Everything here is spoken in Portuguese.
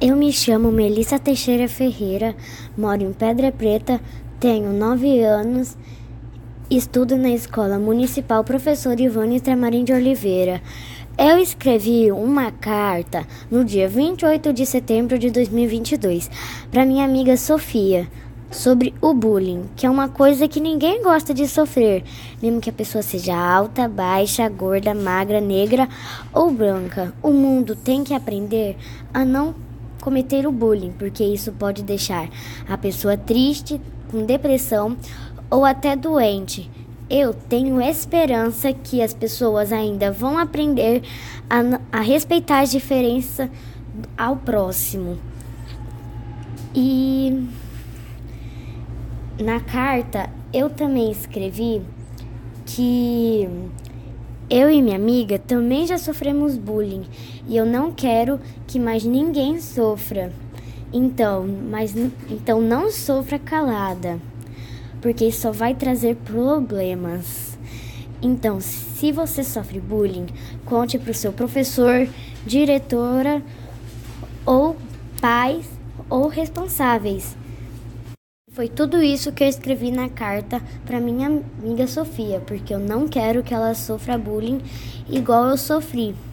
Eu me chamo Melissa Teixeira Ferreira, moro em Pedra Preta, tenho 9 anos, estudo na Escola Municipal Professor Ivone Tramarim de Oliveira. Eu escrevi uma carta no dia 28 de setembro de 2022 para minha amiga Sofia sobre o bullying, que é uma coisa que ninguém gosta de sofrer, mesmo que a pessoa seja alta, baixa, gorda, magra, negra ou branca. O mundo tem que aprender a não cometer o bullying, porque isso pode deixar a pessoa triste, com depressão ou até doente. Eu tenho esperança que as pessoas ainda vão aprender a respeitar a diferença ao próximo. E na carta eu também escrevi que eu e minha amiga também já sofremos bullying e eu não quero que mais ninguém sofra. Então não sofra calada, porque isso só vai trazer problemas. Então, se você sofre bullying, conte para o seu professor, diretora ou pais ou responsáveis. Foi tudo isso que eu escrevi na carta para minha amiga Sofia, porque eu não quero que ela sofra bullying igual eu sofri.